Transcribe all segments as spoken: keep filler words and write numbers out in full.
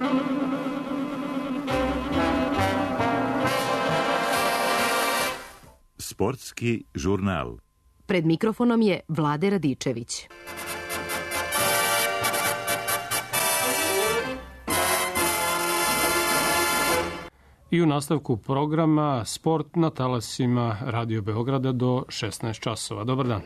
Sportski žurnal. Pred mikrofonom je Vlade Radičević. I u nastavku programa sport na talasima Radio Beograda do šesnaest časova. Dobar dan.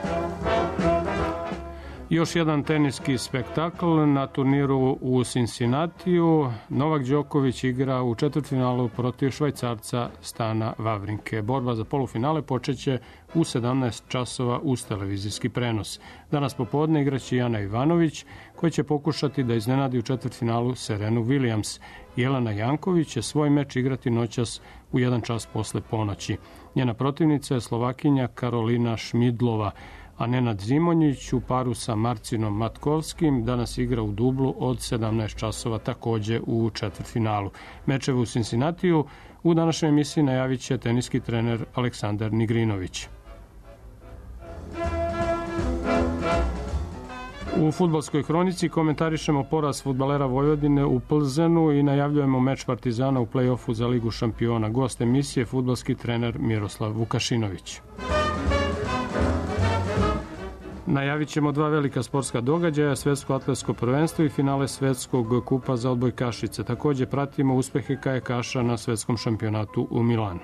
Još jedan teniski spektakl na turniru u Cincinnatiju. Novak Đoković igra u četvrtfinalu protiv Švajcarca Stana Wawrinke. Borba za polufinale počeće u sedamnaest časova uz televizijski prenos. Danas popodne igraće Jana Ivanović, koji će pokušati da iznenadi u četvrtfinalu Serenu Williams. Jelena Janković će svoj meč igrati noćas u jedan čas posle ponoći. Njena protivnica je Slovakinja Karolina Šmidlova, a Nenad Zimonjić u paru sa Marcinom Matkovskim danas igra u dublu od sedamnaest časova takođe u četvrtfinalu. Mečeve u Cincinnatiju u današnjoj emisiji najavit će teniski trener Aleksandar Nigrinović. U fudbalskoj hronici komentarišemo poraz fudbalera Vojvodine u Plzenu i najavljujemo meč Partizana u play-offu za Ligu šampiona. Gost emisije fudbalski trener Miroslav Vukašinović. Najavit ćemo dva velika sportska događaja, svetsko atletsko prvenstvo i finale svetskog kupa za odbojkašice. Takođe pratimo uspehe kajakaša na svetskom šampionatu u Milanu.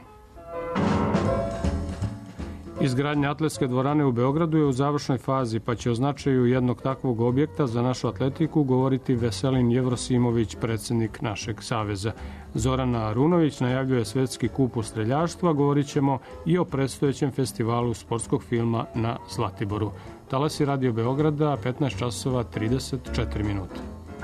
Izgradnja atletske dvorane u Beogradu je u završnoj fazi, pa će o značaju jednog takvog objekta za našu atletiku govoriti Veselin Jevrosimović, predsednik našeg saveza. Zorana Arunović najavljuje svetski kup u streljaštvu, a govorit ćemo i o predstojećem festivalu sportskog filma na Zlatiboru. Talasi Radio Beograda, petnaest časova trideset četiri minuta.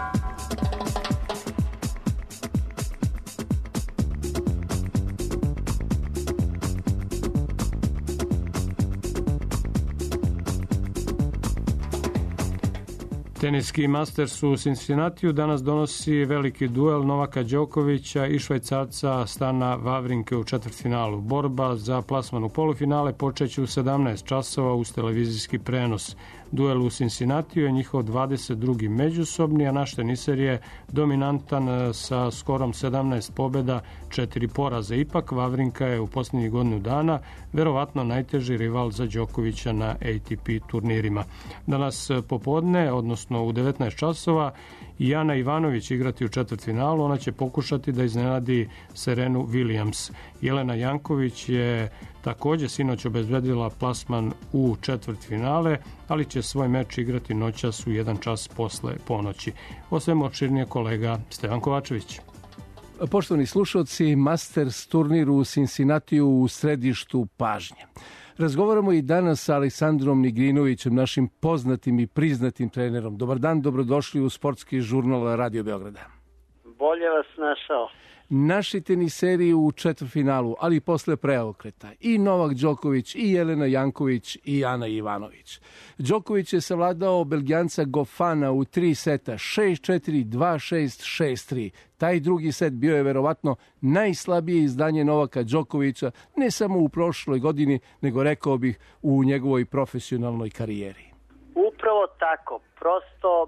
Teniski Masters u Cincinnatiju danas donosi veliki duel Novaka Đokovića i Švajcarca Stana Wawrinke u četvrtfinalu. Borba za plasman u polufinale počeće u sedamnaest časova uz televizijski prenos. Duel u Cincinnatiju je njihov dvadeset drugi međusobni, a naš teniser je dominantan sa skorom sedamnaest pobjeda, četiri poraza. Ipak Wawrinka je u posljednjih godinu dana verovatno najteži rival za Đokovića na A T P turnirima. Danas popodne, odnosno u devetnaest časova, Jana Ivanović igrati u četvrtfinalu. Ona će pokušati da iznenadi Serenu Williams. Jelena Janković je takođe sinoć obezbedila plasman u četvrtfinale, ali će svoj meč igrati noćas u jedan čas posle ponoći. O svemu opširnije kolega Stevan Kovačević. Poštovani slušalci, Masters turnir u Cincinnatiju u središtu pažnje. Razgovaramo i danas sa Aleksandrom Nigrinovićem, našim poznatim i priznatim trenerom. Dobar dan, dobrodošli u sportski žurnal Radio Beograda. Bolje vas našao. Naši teniseri u četvrtfinalu, ali posle preokreta. I Novak Đoković, i Jelena Janković, i Ana Ivanović. Đoković je savladao Belgijanca Gofana u tri seta, šest četiri, dva šest, šest tri. Taj drugi set bio je verovatno najslabije izdanje Novaka Đokovića, ne samo u prošloj godini, nego rekao bih u njegovoj profesionalnoj karijeri. Upravo tako, prosto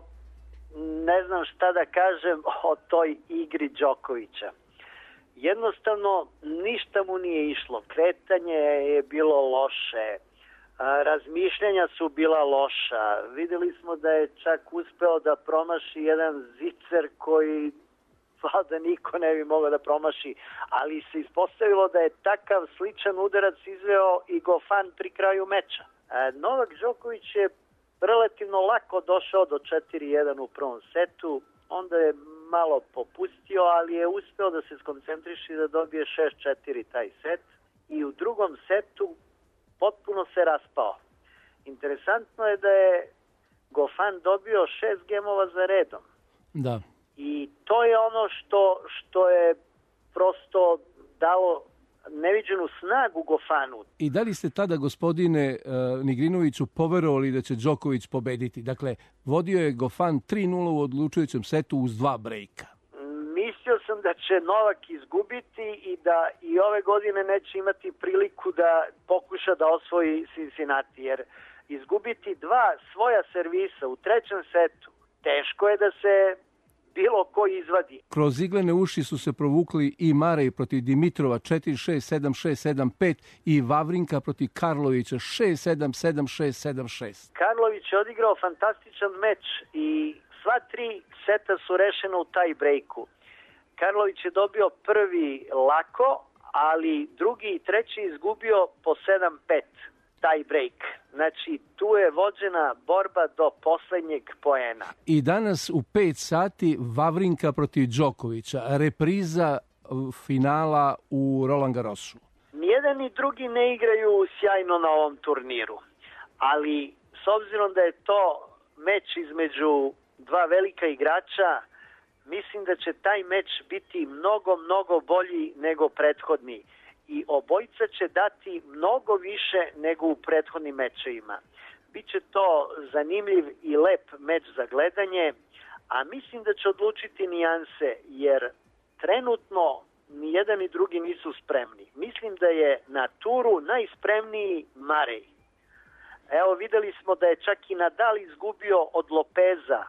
ne znam šta da kažem o toj igri Đokovića. Jednostavno ništa mu nije išlo, kretanje je bilo loše, razmišljanja su bila loša, videli smo da je čak uspeo da promaši jedan zicer koji da niko ne bi mogao da promaši, ali se ispostavilo da je takav sličan udarac izveo i Gofan pri kraju meča. Novak Đoković je relativno lako došao do četiri jedan u prvom setu, onda je malo popustio, ali je uspeo da se skoncentriše i da dobije šest četiri taj set i u drugom setu potpuno se raspao. Interesantno je da je Gofan dobio šest gemova za redom. Da. I to je ono što, što je prosto dalo neviđenu snagu Gofanu. I da li ste tada, gospodine uh, Nigrinoviću, poverovali da će Đoković pobediti? Dakle, vodio je Gofan tri nula u odlučujućem setu uz dva brejka. Mislio sam da će Novak izgubiti i da i ove godine neće imati priliku da pokuša da osvoji Cincinnati, jer izgubiti dva svoja servisa u trećem setu, teško je da se bilo ko izvadi. Kroz iglene uši su se provukli i Marej protiv Dimitrova četiri šest sedam šest sedam pet i Vavrinka protiv Karlovića šest sedam sedam šest sedam šest. Karlović je odigrao fantastičan meč i sva tri seta su rešena u taj breaku. Karlović je dobio prvi lako, ali drugi i treći izgubio po sedam pet. Taj break. Znači, tu je vođena borba do poslednjeg poena. I danas u pet sati Vavrinka protiv Đokovića, repriza finala u Roland Garrosu. Nijedan ni drugi ne igraju sjajno na ovom turniru, ali s obzirom da je to meč između dva velika igrača, mislim da će taj meč biti mnogo, mnogo bolji nego prethodni. I obojica će dati mnogo više nego u prethodnim mečevima. Biće to zanimljiv i lep meč za gledanje, a mislim da će odlučiti nijanse, jer trenutno ni jedan ni drugi nisu spremni. Mislim da je na turu najspremniji Marej. Evo, videli smo da je čak i Nadal izgubio od Lopeza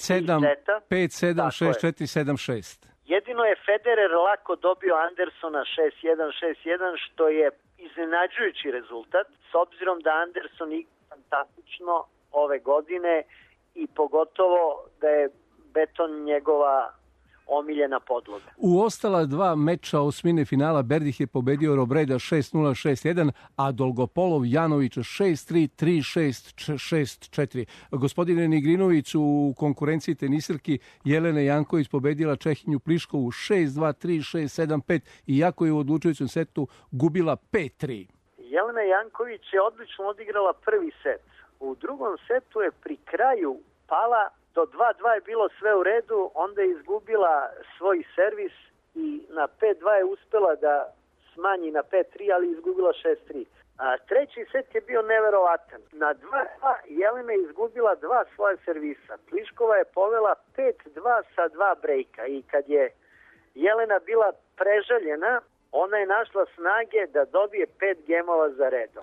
pet sedam šest četiri sedam šest. Jedino je Federer lako dobio Andersona šest jedan šest jedan, što je iznenađujući rezultat, s obzirom da Anderson igra fantastično ove godine i pogotovo da je beton njegova omiljena podloga. U ostala dva meča osmine finala Berdih je pobedio Robreda šest nula šest jedan, a Dolgopolov Janovića šest tri tri šest šest četiri. Gospodine Nigrinović, u konkurenciji tenisirki Jelena Janković pobedila Čehinju Pliškovu šest dva tri šest sedam pet, iako je u odlučujućem setu gubila pet tri. Jelena Janković je odlično odigrala prvi set. U drugom setu je pri kraju pala. Do dva dva je bilo sve u redu, onda je izgubila svoj servis i na pet dva je uspela da smanji na pet tri, ali izgubila šest tri. A treći set je bio neverovatan. Na dva dva Jelena je izgubila dva svoja servisa. Pliškova je povela pet dva sa dva brejka i kad je Jelena bila prežaljena, ona je našla snage da dobije pet gemova za redom.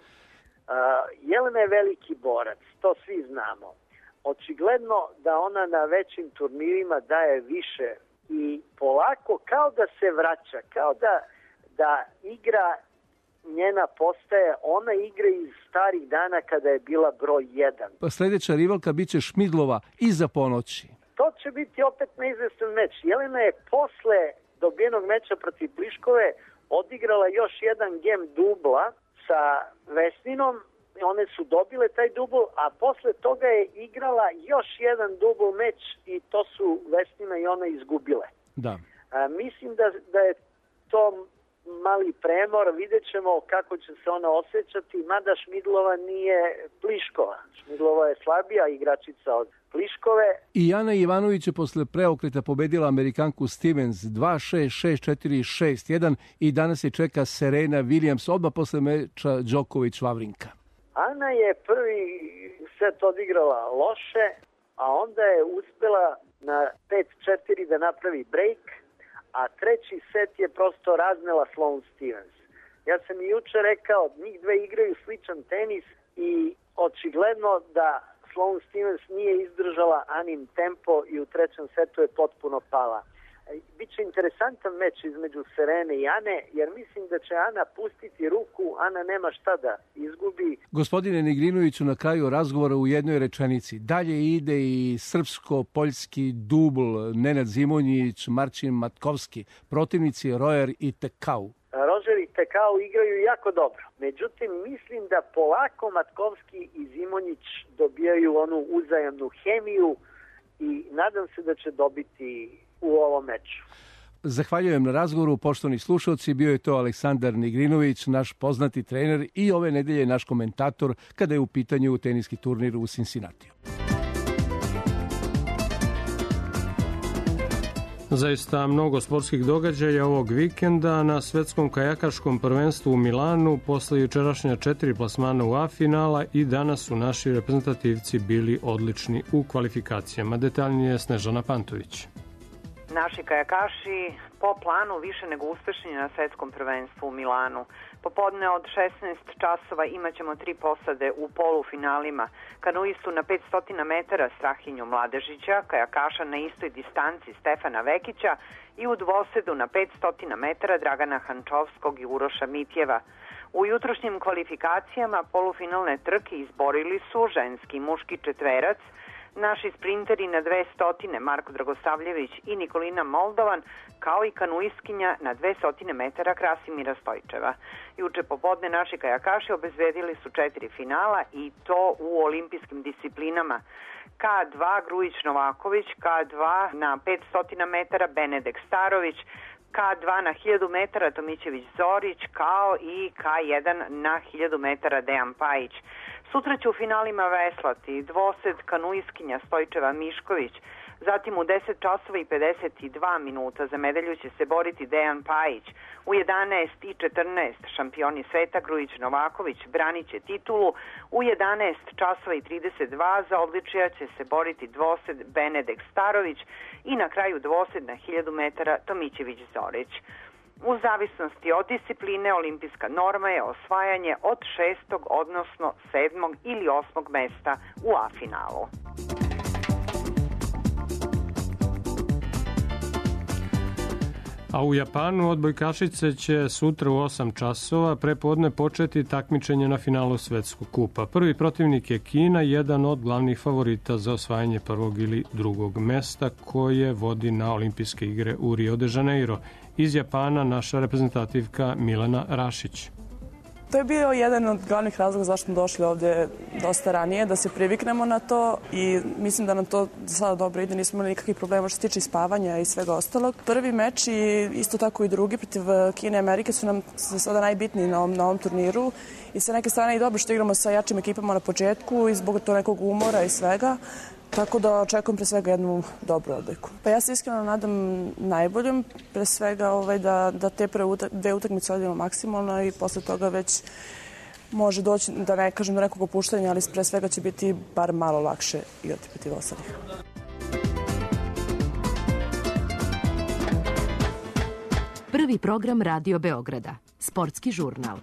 A, Jelena je veliki borac, to svi znamo. Očigledno da ona na većim turnirima daje više i polako kao da se vraća, kao da, da igra njena postaje, ona igra iz starih dana kada je bila broj jedan. Pa sljedeća rivalka bit će Šmidlova iza ponoći. To će biti opet neizvestan meč. Jelena je posle dobijenog meča protiv Pliškove odigrala još jedan gem dubla sa Vesninom. One su dobile taj dubl, a posle toga je igrala još jedan dubl meč i to su Vesnina i ona izgubile. Da. A, mislim da, da je to mali premor, vidjet ćemo kako će se ona osjećati, mada Šmidlova nije Pliškova. Šmidlova je slabija igračica od Pliškove. I Ana Ivanović je posle preokreta pobedila Amerikanku Stevens dva šest šest četiri šest jedan i danas je čeka Serena Williams odmah posle meča Đoković-Vavrinka. Ana je prvi set odigrala loše, a onda je uspela na pet četiri da napravi break, a treći set je prosto raznela Sloane Stevens. Ja sam i juče rekao, njih dve igraju sličan tenis i očigledno da Sloane Stevens nije izdržala Anin tempo i u trećem setu je potpuno pala. Biće interesantan meč između Serene i Ane, jer mislim da će Ana pustiti ruku, Ana nema šta da izgubi. Gospodine Nigrinoviću, na kraju razgovora u jednoj rečenici. Dalje ide i srpsko-poljski dubl Nenad Zimonjić, Marcin Matkovski, protivnici Rojer i Tekau. Rojer i Tekau igraju jako dobro. Međutim, mislim da polako Matkovski i Zimonjić dobijaju onu uzajamnu hemiju i nadam se da će dobiti u ovom meču. Zahvaljujem na razgovoru, poštovani slušalci. Bio je to Aleksandar Nigrinović, naš poznati trener i ove nedelje naš komentator kada je u pitanju teniski turnir u Cincinnatiju. Zaista mnogo sportskih događaja ovog vikenda. Na svetskom kajakaškom prvenstvu u Milanu posle jučerašnja četiri plasmana u A finala i danas su naši reprezentativci bili odlični u kvalifikacijama. Detaljnije Snežana Pantović. Naši kajakaši po planu više nego uspešni na svetskom prvenstvu u Milanu. Popodne od šesnaest časova imaćemo tri posade u polufinalima. Kanuistu na petsto metara Strahinju Mladežića, kajakaša na istoj distanci Stefana Vekića i u dvosedu na petsto metara Dragana Hančovskog i Uroša Mitjeva. U jutrošnjim kvalifikacijama polufinalne trke izborili su ženski i muški četverac, naši sprinteri na dve stotine Marko Dragosavljević i Nikolina Moldovan, kao i kanuistkinja na dve stotine metara Krasimira Stojčeva. Juče popodne naši kajakaši obezbedili su četiri finala i to u olimpijskim disciplinama. Ka dva Grujić Novaković, Ka dva na petsto metara Benedek Starović, Ka dva na hiljadu metara Tomićević Zorić, kao i Ka jedan na hiljadu metara Dejan Pajić. Sutra će u finalima veslati dvosed kanuistkinja Stojčeva Mišković, zatim u deset časova i pedeset dva minuta za medalju će se boriti Dejan Pajić. U jedanaest i četrnaest šampioni sveta Grujić Novaković branit će titulu, u jedanaest časova i trideset dva za odličija će se boriti dvosed Benedek Starović i na kraju dvosed na hiljadu metara Tomićević Zorić. U zavisnosti od discipline olimpijska norma je osvajanje od šestog, odnosno sedmog ili osmog mesta u A finalu. A u Japanu odbojkašice će sutra u osam časova prepodne početi takmičenje na finalu Svetskog kupa. Prvi protivnik je Kina, jedan od glavnih favorita za osvajanje prvog ili drugog mesta koje vodi na olimpijske igre u Rio de Janeiro. Iz Japana naša reprezentativka Milena Rašić. To je bio jedan od glavnih razloga zašto smo došli ovde dosta ranije, da se priviknemo na to i mislim da nam to sada dobro ide, nismo imali nikakvih problema što se tiče spavanja i svega ostalog. Prvi meč i isto tako i drugi protiv Kine i Amerike su nam sada najbitniji na ovom, na ovom turniru i sa neke strane i dobro što igramo sa jačim ekipama na početku i zbog to nekog umora i svega. Tako da očekujem pre svega jednu dobru odliku. Pa ja se iskreno nadam najboljom, pre svega ovaj, da, da te prve utak, dve utakmice odimo maksimalno i posle toga već može doći, da ne kažem do nekog opuštanja, ali pre svega će biti bar malo lakše igrati protiv ostalih. Prvi program Radio Beograda. Sportski žurnal.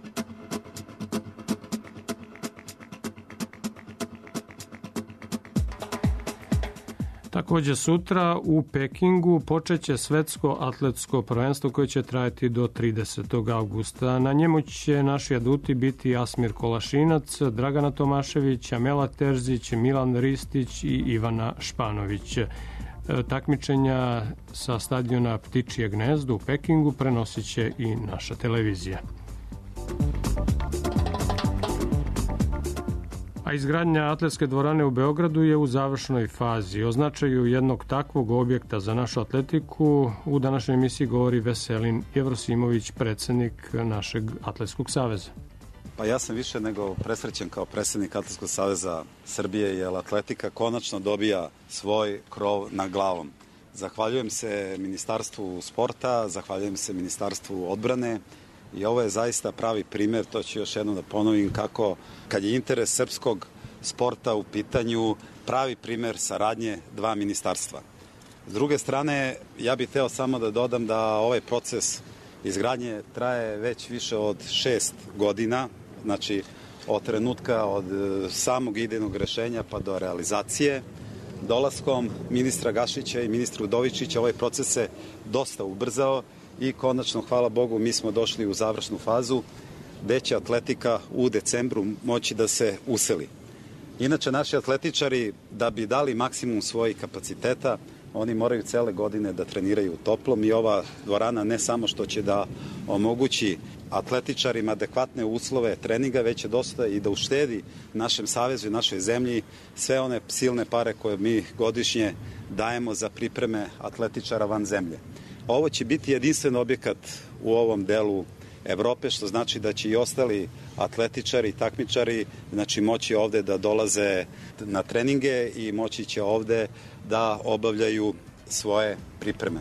Takođe sutra u Pekingu počeće svetsko atletsko prvenstvo koje će trajati do tridesetog avgusta. Na njemu će naši aduti biti Asmir Kolašinac, Dragana Tomašević, Amela Terzić, Milan Ristić i Ivana Španović. Takmičenja sa stadiona Ptičije gnezdo u Pekingu prenosit će i naša televizija. A izgradnja atletske dvorane u Beogradu je u završnoj fazi. O značaju jednog takvog objekta za našu atletiku u današnjoj emisiji govori Veselin Jevrosimović, predsednik našeg Atletskog saveza. Pa ja sam više nego presrećen kao predsednik Atletskog saveza Srbije, jer atletika konačno dobija svoj krov nad glavom. Zahvaljujem se Ministarstvu sporta, zahvaljujem se Ministarstvu odbrane, i ovo je zaista pravi primer, to ću još jednom da ponovim, kako kad je interes srpskog sporta u pitanju, pravi primer saradnje dva ministarstva. S druge strane, ja bih hteo samo da dodam da ovaj proces izgradnje traje već više od šest godina, znači od trenutka od samog idejnog rešenja pa do realizacije. Dolaskom ministra Gašića i ministra Udovičića ovaj proces se dosta ubrzao i konačno, hvala Bogu, mi smo došli u završnu fazu gde će atletika u decembru moći da se useli. Inače, naši atletičari, da bi dali maksimum svojih kapaciteta, oni moraju cele godine da treniraju u toplom i ova dvorana ne samo što će da omogući atletičarima adekvatne uslove treninga, već će dosta i da uštedi našem savezu i našoj zemlji sve one silne pare koje mi godišnje dajemo za pripreme atletičara van zemlje. Ovo će biti jedinstven objekat u ovom delu Evrope, što znači da će i ostali atletičari i takmičari znači, moći ovde da dolaze na treninge i moći će ovde da obavljaju svoje pripreme.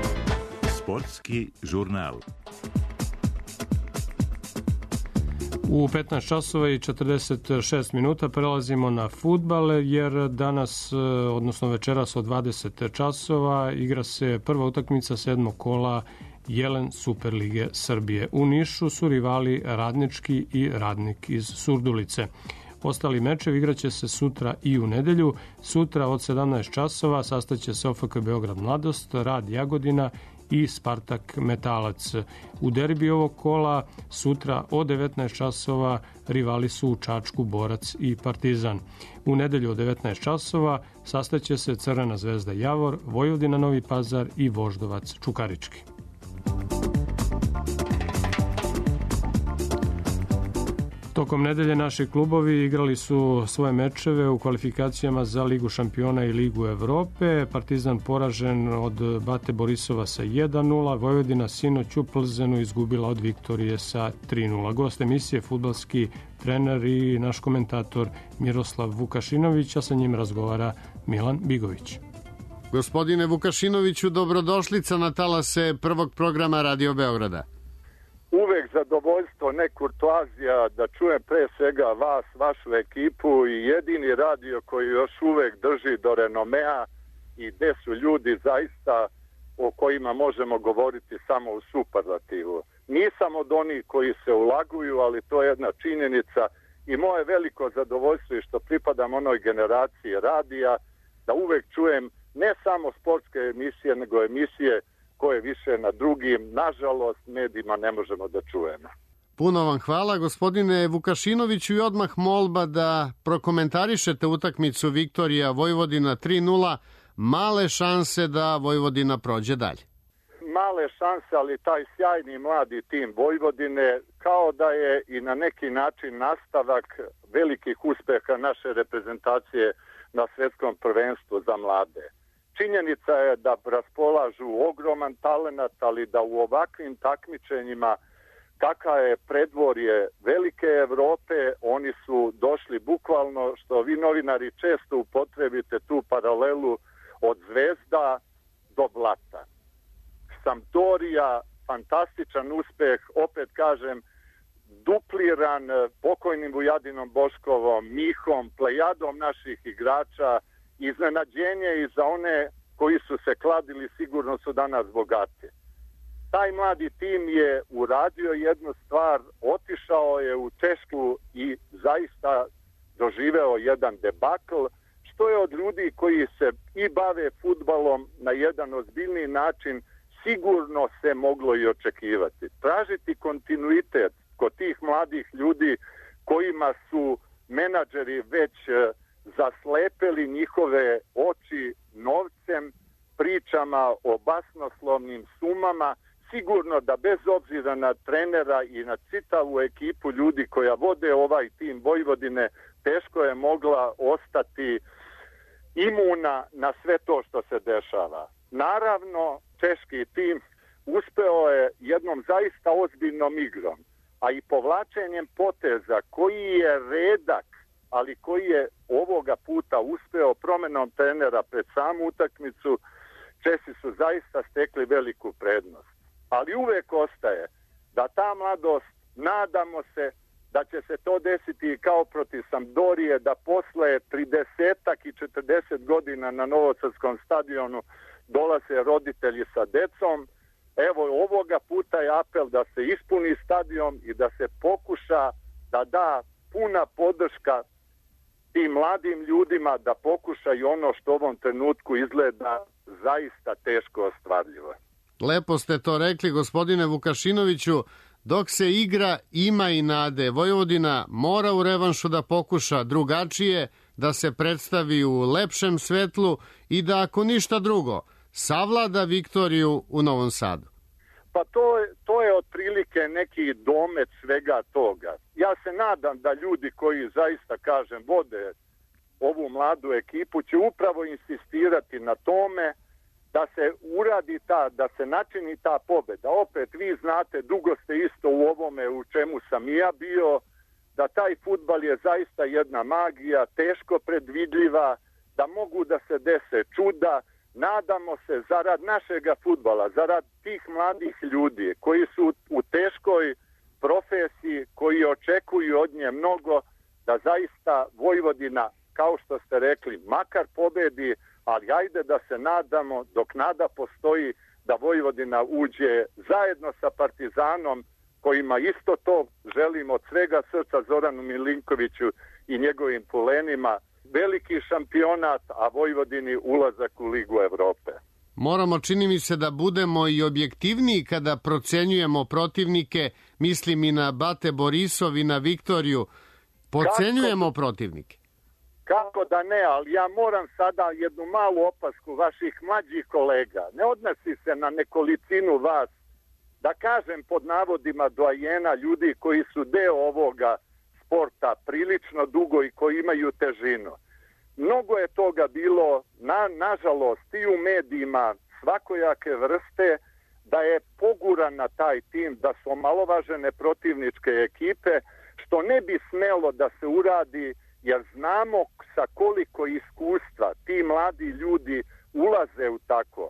Sportski žurnal. U petnaest časova i četrdeset šest minuta prelazimo na fudbal, jer danas, odnosno večeras od dvadeset časova, igra se prva utakmica sedmog kola Jelen Superlige Srbije. U Nišu su rivali Radnički i Radnik iz Surdulice. Ostali mečevi igraće se sutra i u nedelju. Sutra od sedamnaest časova sastaće se O F K Beograd Mladost, Rad Jagodina i Spartak Metalac. U derbi ovog kola sutra od devetnaest časova rivali su u Čačku Borac i Partizan. U nedelju od devetnaest časova sastaće se Crvena zvezda Javor, Vojvodina Novi Pazar i Voždovac Čukarički. Tokom nedelje naši klubovi igrali su svoje mečeve u kvalifikacijama za Ligu šampiona i Ligu Evrope. Partizan poražen od Bate Borisova sa jedan nula, Vojvodina sinoć u Plzenu izgubila od Viktorije sa tri nula. Gost emisije fudbalski trener i naš komentator Miroslav Vukašinović, a sa njim razgovara Milan Bigović. Gospodine Vukašinoviću, dobrodošlica na talase prvog programa Radio Beograda. Uvek zadovoljstvo, ne kurtoazija, da čujem pre svega vas, vašu ekipu i jedini radio koji još uvek drži do renomea i gde su ljudi zaista o kojima možemo govoriti samo u superlativu. Nisam od onih koji se ulaguju, ali to je jedna činjenica i moje veliko zadovoljstvo je što pripadam onoj generaciji radija, da uvek čujem ne samo sportske emisije, nego emisije koje više na drugim, nažalost, medijima ne možemo da čujemo. Puno vam hvala, gospodine Vukašinoviću, i odmah molba da prokomentarišete utakmicu Viktorija Vojvodina tri nula, male šanse da Vojvodina prođe dalje. Male šanse, ali taj sjajni mladi tim Vojvodine kao da je i na neki način nastavak velikih uspeha naše reprezentacije na svetskom prvenstvu za mlade. Činjenica je da raspolažu ogroman talenat, ali da u ovakvim takmičenjima, kakva je predvorje velike Evrope, oni su došli bukvalno, što vi novinari često upotrebite tu paralelu, od zvezda do blata. Sampdoria, fantastičan uspeh, opet kažem, dupliran pokojnim Vujadinom Boškovom, Mihom, plejadom naših igrača. Iznenađenje i za one koji su se kladili, sigurno su danas bogati. Taj mladi tim je uradio jednu stvar, otišao je u Češku i zaista doživeo jedan debakl, što je od ljudi koji se i bave fudbalom na jedan ozbiljniji način sigurno se moglo i očekivati. Tražiti kontinuitet kod tih mladih ljudi kojima su menadžeri već zaslepeli njihove oči novcem, pričama o basnoslovnim sumama, sigurno da bez obzira na trenera i na čitavu ekipu ljudi koja vode ovaj tim Vojvodine, teško je mogla ostati imuna na sve to što se dešava. Naravno, češki tim uspeo je jednom zaista ozbiljnom igrom, a i povlačenjem poteza koji je redak, ali koji je ovoga puta uspeo promenom trenera pred samu utakmicu, Česi su zaista stekli veliku prednost. Ali uvek ostaje da ta mladost, nadamo se da će se to desiti kao protiv Sampdorije, da posle tridesetak i četrdeset godina na Novosadskom stadionu dolaze roditelji sa decom. Evo, ovoga puta je apel da se ispuni stadion i da se pokuša da da puna podrška tim mladim ljudima, da pokušaju ono što u ovom trenutku izgleda zaista teško ostvarljivo. Lepo ste to rekli, gospodine Vukašinoviću. Dok se igra, ima i nade. Vojvodina mora u revanšu da pokuša drugačije, da se predstavi u lepšem svetlu i da, ako ništa drugo, savlada Viktoriju u Novom Sadu. Pa to je, to je otprilike neki domet svega toga. Ja se nadam da ljudi koji zaista, kažem, vode ovu mladu ekipu će upravo insistirati na tome da se uradi ta, da se načini ta pobeda. Opet, vi znate, dugo ste isto u ovome u čemu sam i ja bio, da taj fudbal je zaista jedna magija, teško predvidljiva, da mogu da se dese čuda. Nadamo se, zarad našega fudbala, zarad tih mladih ljudi koji su u teškoj profesiji, koji očekuju od nje mnogo, da zaista Vojvodina, kao što ste rekli, makar pobedi, ali ajde da se nadamo, dok nada postoji, da Vojvodina uđe zajedno sa Partizanom, kojima isto to želim od svega srca, Zoranu Milinkoviću i njegovim pulenima, veliki šampionat, a Vojvodini ulazak u Ligu Evrope. Moramo, čini mi se, da budemo i objektivniji kada procenjujemo protivnike, mislim i na Bate Borisov i na Viktoriju. Podcenjujemo Kako? protivnike. Kako da ne, ali ja moram sada jednu malu opasku vaših mlađih kolega. Ne odnosi se na nekolicinu vas, da kažem pod navodima doajena, ljudi koji su deo ovoga sporta prilično dugo i koji imaju težinu. Mnogo je toga bilo, na, nažalost, i u medijima svakojake vrste, da je poguran na taj tim, da su omalovažene protivničke ekipe, što ne bi smelo da se uradi, jer znamo sa koliko iskustva ti mladi ljudi ulaze u tako.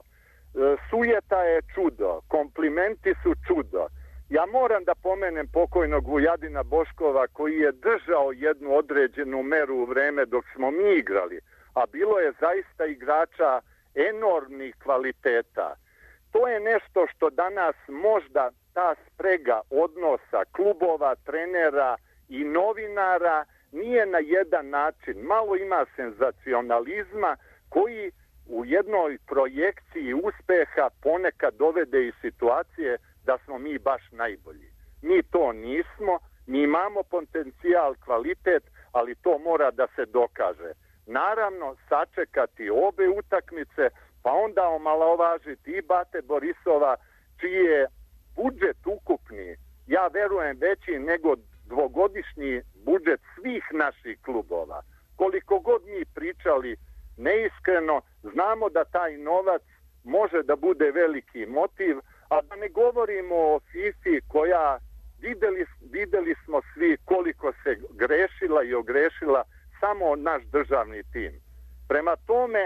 Sujeta je čudo, komplimenti su čudo. Ja moram da pomenem pokojnog Vujadina Boškova, koji je držao jednu određenu meru u vreme dok smo mi igrali, a bilo je zaista igrača enormnih kvaliteta. To je nešto što danas možda ta sprega odnosa klubova, trenera i novinara nije na jedan način. Malo ima senzacionalizma koji u jednoj projekciji uspeha ponekad dovede i situacije da smo mi baš najbolji. Mi to nismo, mi imamo potencijal, kvalitet, ali to mora da se dokaže. Naravno, sačekati obe utakmice, pa onda omalovažiti i Bate Borisova, čiji je budžet ukupni, ja verujem, veći nego dvogodišnji budžet svih naših klubova. Koliko god mi pričali neiskreno, znamo da taj novac može da bude veliki motiv, a da ne govorimo o FIFA koja videli, videli smo svi koliko se grešila i ogrešila samo naš državni tim. Prema tome,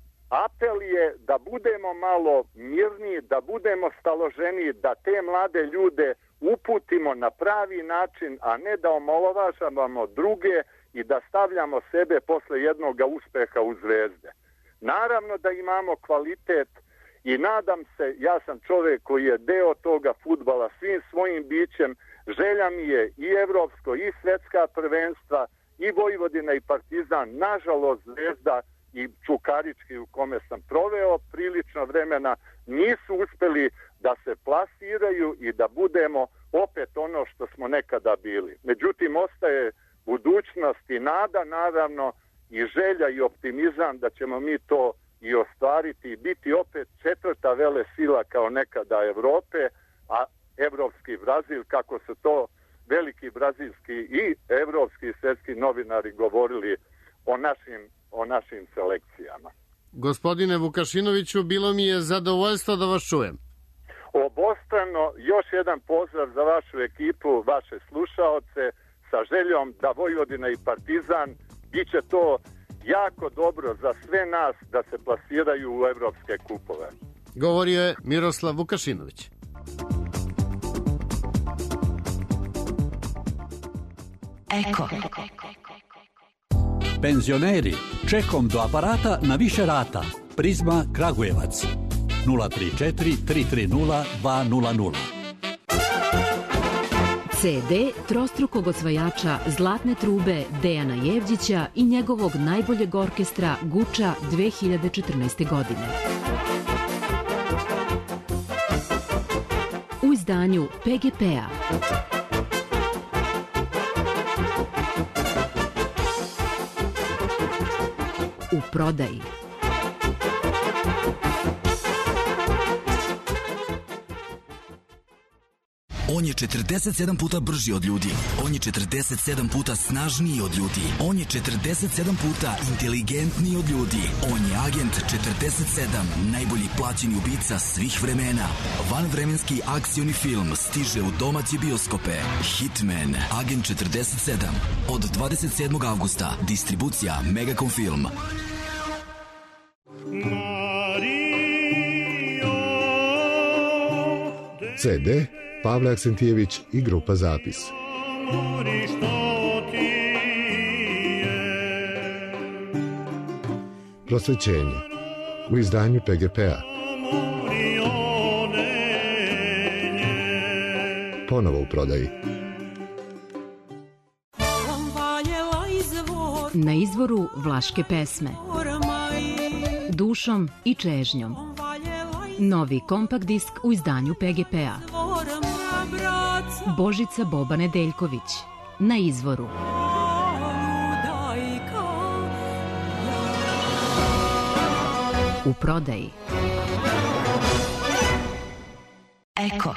apel je da budemo malo mirniji, da budemo staloženiji, da te mlade ljude uputimo na pravi način, a ne da omalovažavamo druge i da stavljamo sebe posle jednog uspeha u zvezde. Naravno da imamo kvalitet i nadam se, ja sam čovjek koji je deo toga fudbala svim svojim bićem, želja mi je i evropsko i svetska prvenstva i Vojvodina i Partizan, nažalost Zvezda i Čukarički u kome sam proveo prilično vremena nisu uspeli da se plasiraju i da budemo opet ono što smo nekada bili. Međutim, ostaje budućnost i nada, naravno, i želja i optimizam da ćemo mi to i ostvariti i biti opet četvrta vele sila kao nekada Evrope, a evropski Brazil, kako su to veliki brazilski i evropski i svetski novinari govorili o našim, o našim selekcijama. Gospodine Vukašinoviću, bilo mi je zadovoljstvo da vas čujem. Obostrano, još jedan pozdrav za vašu ekipu, vaše slušaoce, sa željom da Vojvodina i Partizan, bit će to jako dobro za sve nas da se plasiraju u evropske kupove. Govorio je Miroslav Vukašinović. Eko. Penzioneri, čekom do aparata na više rata. Prizma Kragujevac. nula tri četiri tri tri nula dva nula nula. ce de trostrukog osvajača Zlatne trube Dejana Jevđića i njegovog najboljeg orkestra Guča dve hiljade četrnaeste. godine. U izdanju pe ge pe-a. U prodaji. On je četrdeset sedam puta brži od ljudi. On je četrdeset sedam puta snažniji od ljudi. On je četrdeset sedam puta inteligentniji od ljudi. On je agent četrdeset sedam, najbolji plaćeni ubica svih vremena. Vanvremenski akcioni film stiže u domaće bioskope. Hitman, agent četrdeset sedam. Od dvadeset sedmog avgusta. Distribucija Megacom Film. ce de Pavle Aksentijević i grupa Zapis. Prosvećenje u izdanju P G P-a. Ponovo u prodaji. Na izvoru vlaške pesme. Dušom i čežnjom. Novi kompakt disk u izdanju P G P-a. Božica Boba Nedeljković. Na izvoru. U prodaji. Eko.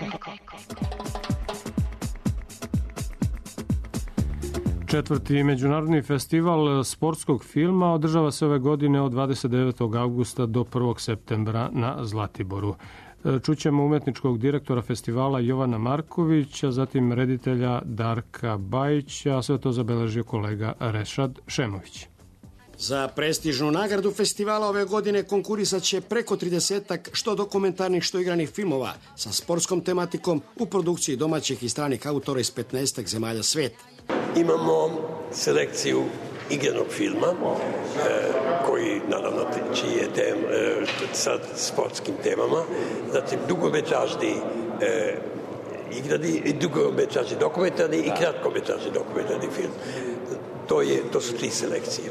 Četvrti međunarodni festival sportskog filma održava se ove godine od dvadeset devetog avgusta do prvog septembra na Zlatiboru. Čućemo umetničkog direktora festivala Jovana Markovića, zatim reditelja Darka Bajića, a sve to zabeležio kolega Rešad Šemović. Za prestižnu nagradu festivala ove godine konkurisat će preko tridesetak što dokumentarnih, što igranih filmova sa sportskom tematikom u produkciji domaćih i stranih autora iz petnaestak zemalja sveta. Imamo selekciju igranog filma, e, koji naravno čiji je tem, e, sa sportskim temama, zatim dugometražni e, igrani, dugometražni dokumentarni i kratkometražni dokumentarni film. To, je, to su tri selekcije.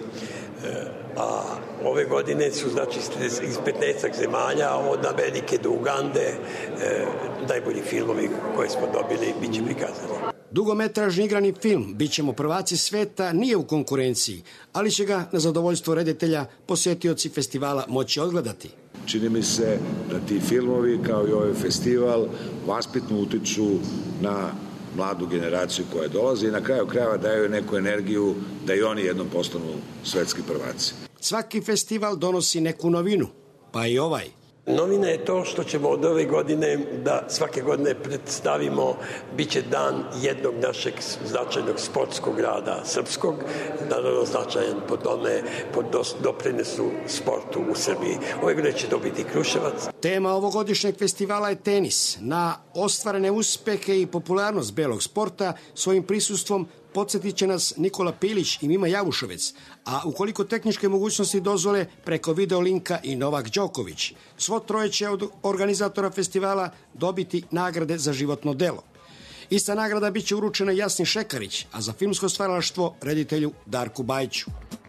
A ove godine su znači iz petnaestak zemalja, od Amerike do Ugande, e, najbolji filmovi koje smo dobili bit će prikazani. Dugometražni igrani film Bićemo prvaci sveta nije u konkurenciji, ali će ga na zadovoljstvo reditelja posetioci festivala moći odgledati. Čini mi se da ti filmovi, kao i ovaj festival, vaspitno utiču na mladu generaciju koja dolazi i na kraju krajeva daju neku energiju da i oni jednom postanu svetski prvaci. Svaki festival donosi neku novinu, pa i ovaj. Novina je to što ćemo od ove godine da svake godine predstavimo, bit će dan jednog našeg značajnog sportskog rada srpskog, naravno značajan po tome, po doprinesu sportu u Srbiji. Ove godine će to biti Kruševac. Tema ovogodišnjeg festivala je tenis. Na ostvarene uspehe i popularnost belog sporta svojim prisustvom podsjetit će nas Nikola Pilić i Mima Javušovec, a ukoliko tehničke mogućnosti dozvole, preko videolinka i Novak Đoković. Svo troje će od organizatora festivala dobiti nagrade za životno delo. Ista nagrada bit će uručena Jasni Šekarić, a za filmsko stvaralaštvo reditelju Darku Bajiću.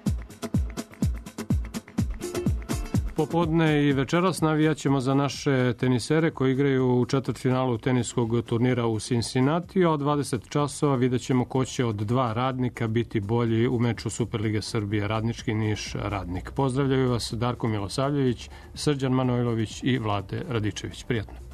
Popodne i večeras navijaćemo za naše tenisere koji igraju u četvrtfinalu teniskog turnira u Cincinnati, a od dvadeset časova vidjet ćemo ko će od dva radnika biti bolji u meču Superlige Srbije Radnički Niš Radnik. Pozdravljaju vas Darko Milosavljević, Srđan Manojlović i Vlade Radičević. Prijatno.